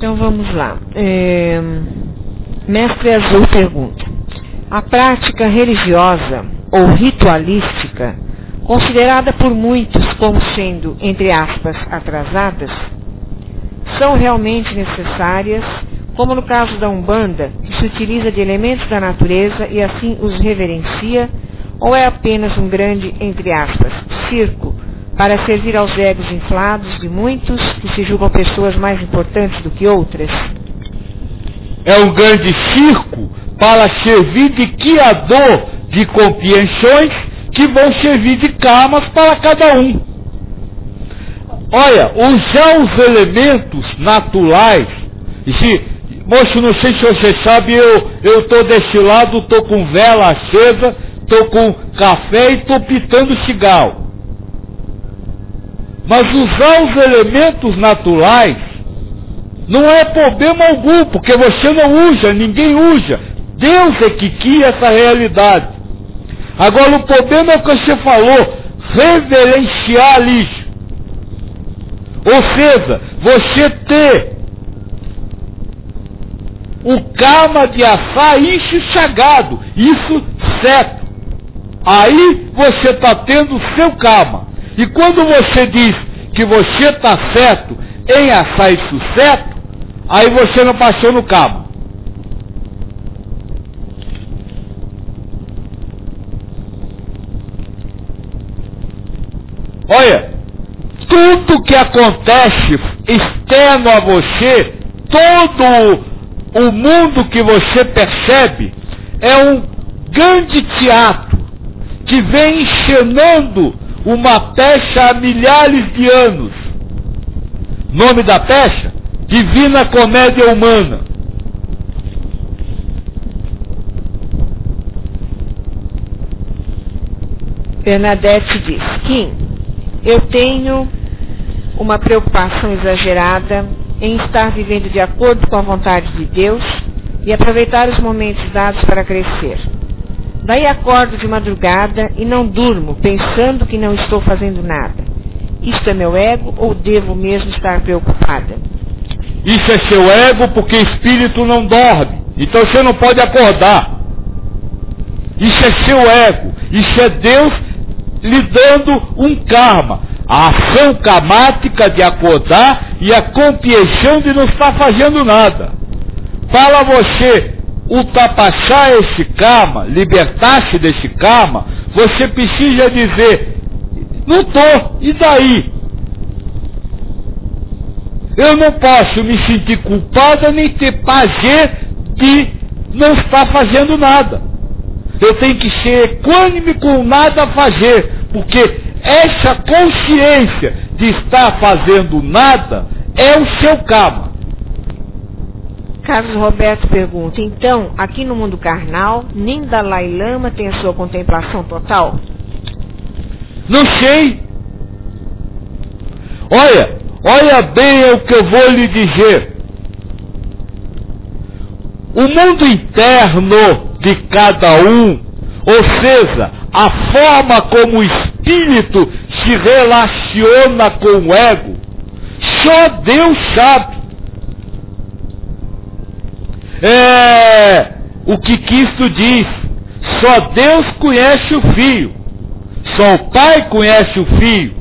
Então vamos lá. Mestre Azul pergunta: a prática religiosa ou ritualística, considerada por muitos como sendo, entre aspas, atrasadas, são realmente necessárias, como no caso da Umbanda, que se utiliza de elementos da natureza e assim os reverencia, ou é apenas um grande, entre aspas, circo, para servir aos egos inflados de muitos que se julgam pessoas mais importantes do que outras? É um grande circo para servir de guiador de compreensões que vão servir de karmas para cada um. Olha, usar os elementos naturais. Moço, não sei se você sabe, eu estou desse lado, estou com vela acesa, estou com café e estou pitando cigarro. Mas usar os elementos naturais não é problema algum, porque você não usa, ninguém usa. Deus é que cria essa realidade. Agora o problema é o que você falou, reverenciar lixo. Ou seja, você ter o karma de assar isso sagrado, isso certo. Aí você está tendo o seu karma. E quando você diz que você está certo em assar isso certo, aí você não passou no karma. Olha, tudo que acontece externo a você, todo o mundo que você percebe, é um grande teatro que vem encenando uma peça há milhares de anos. Nome da peça? Divina Comédia Humana. Bernadette diz: Kim, eu tenho uma preocupação exagerada em estar vivendo de acordo com a vontade de Deus e aproveitar os momentos dados para crescer. Daí acordo de madrugada e não durmo, pensando que não estou fazendo nada. Isto é meu ego ou devo mesmo estar preocupada? Isso é seu ego, porque espírito não dorme. Então você não pode acordar. Isso é seu ego. Isso é Deus lhe dando um karma. A ação karmática de acordar e a compreensão de não estar fazendo nada. Para você ultrapassar esse karma, libertar-se desse karma, você precisa dizer: não estou, e daí? Eu não posso me sentir culpada nem ter prazer de não estar fazendo nada. Eu tenho que ser equânime com nada a fazer, porque essa consciência de estar fazendo nada é o seu karma. Carlos Roberto pergunta: então, aqui no mundo carnal, nem Dalai Lama tem a sua contemplação total? Não sei. Olha bem o que eu vou lhe dizer. O mundo interno de cada um, ou seja, a forma como o espírito se relaciona com o ego, só Deus sabe. O que Cristo diz: só Deus conhece o Filho, só o Pai conhece o Filho.